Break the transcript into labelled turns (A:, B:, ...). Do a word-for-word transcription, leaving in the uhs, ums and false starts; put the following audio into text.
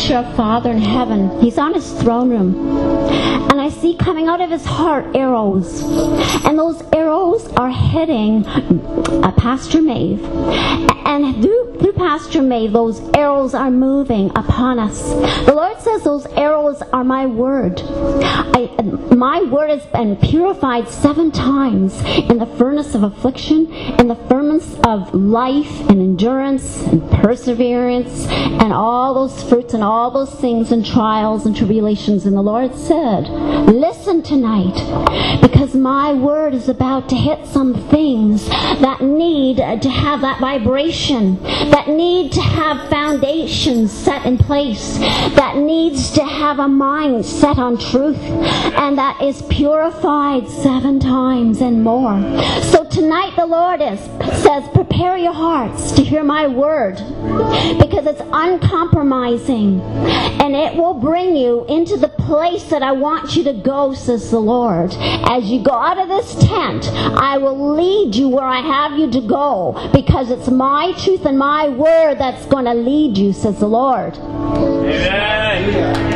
A: picture of Father in heaven. He's on his throne room. And I see coming out of his heart arrows. And those arrows are hitting uh, Pastor Maeve. And through, through Pastor Maeve, those arrows are moving upon us. The Lord says those arrows are my word. I, my word has been purified seven times in the furnace of affliction, in the furnace of life and endurance and perseverance and all those fruits and all those things and trials and tribulations. And the Lord said, listen tonight, because my word is about to hit some things that need to have that vibration, that need to have foundations set in place, that needs to have a mind set on truth, and that is purified seven times and more. So tonight the Lord is, says, prepare your hearts to hear my word, because it's uncompromising, and it will bring you into the place that I want you to go, says the Lord. As you go out of this tent, I will lead you where I have you to go, because it's my truth and my word that's going to lead you, says the Lord.
B: Amen.